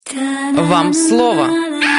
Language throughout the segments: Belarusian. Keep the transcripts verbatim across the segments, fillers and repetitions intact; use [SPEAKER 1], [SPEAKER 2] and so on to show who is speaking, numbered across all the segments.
[SPEAKER 1] Вам слово.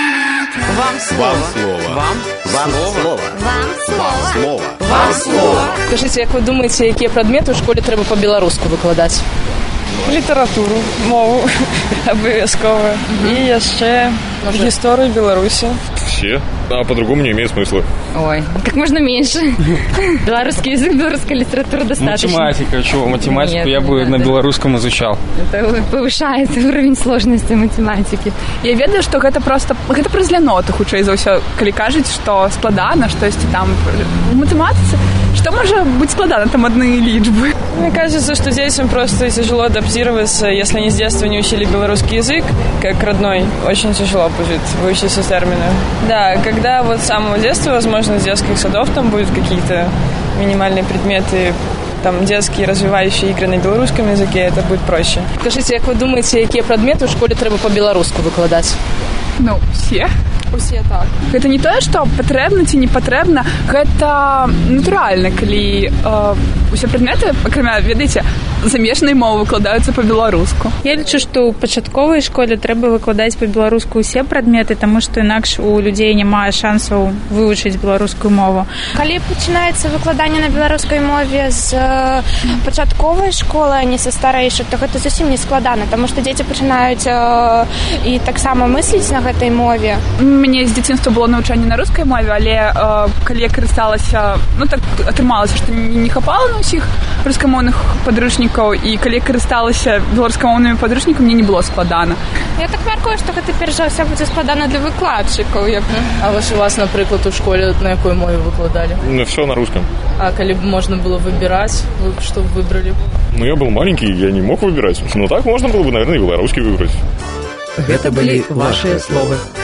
[SPEAKER 1] Вам слово.
[SPEAKER 2] Вам слово.
[SPEAKER 1] Вам
[SPEAKER 2] Вам слово.
[SPEAKER 3] Вам слово.
[SPEAKER 2] Слово.
[SPEAKER 1] Вам слово.
[SPEAKER 4] Скажіть, як ви думаєте, які предмети в школі треба по-білоруську викладати?
[SPEAKER 5] Літературу, мову обов'язково. І ще історію Білорусі.
[SPEAKER 6] Все. А по-другому не имеет смысла.
[SPEAKER 3] Ой, как можно меньше. Белорусский язык, белорусская литература достаточно.
[SPEAKER 7] Математика, чего? Математику
[SPEAKER 3] Нет,
[SPEAKER 7] я бы
[SPEAKER 3] надо.
[SPEAKER 7] на белорусском изучал.
[SPEAKER 3] Это повышает уровень сложности математики.
[SPEAKER 5] Я ведаю, што гэта просто гэта праз ляноты, хутчэй за ўсё, калі кажуць, што складана, штосьці там у матэматыцы. Что может быть складано? Там одни личбы.
[SPEAKER 8] Мне кажется, что детям просто тяжело адаптироваться, если они с детства не учили белорусский язык, как родной, очень тяжело будет выучиться термины. Да, когда вот с самого детства, возможно, с детских садов там будут какие-то минимальные предметы, там детские развивающие игры на белорусском языке, это будет проще.
[SPEAKER 4] Скажіть, як ви думаєте, які предмети в школі треба по-білоруську викладати?
[SPEAKER 5] Ну, все.
[SPEAKER 8] Усе так.
[SPEAKER 5] Гэта не тое, што патрэбна ці не патрэбна, гэта натуральна, калі э, усе прадметы, акрамя, ведаеце, замежнай мовы выкладаюцца па-беларуску.
[SPEAKER 9] Я лічу, што ў пачатковай школе трэба выкладаць па-беларуску ўсе прадметы, таму што інакш у людзей няма шансаў вывучыць беларускую мову.
[SPEAKER 10] Калі пачынаецца выкладанне на беларускай мове з пачатковай школы, а не са старэйшай, то гэта зусім не складана, таму што дзеці пачынаюць э, і таксама мысліць на гэтай мове.
[SPEAKER 5] Мне з дзяцінства было навучанне на рускай мове, але э, калі я карысталася, ну так атрымалася, што не, не хапала на ўсіх рускамоўных падручнікаў, і калі я карысталася беларускамоўнымі падручнікамі, мне не было складана.
[SPEAKER 10] Я так мяркую, што гэта перш за ўсё будзе складана для выкладчыкаў. Як...
[SPEAKER 4] А вось у вас, напрыклад, у школе на якой мове выкладалі?
[SPEAKER 6] Ну, все на русском.
[SPEAKER 4] А калі б можна было выбирать, вы б што выбрали?
[SPEAKER 6] Ну, я был маленький, я не мог выбирать. Но так можно было бы, наверное, и белорусский выбрать.
[SPEAKER 1] Гэта былі вашыя словы.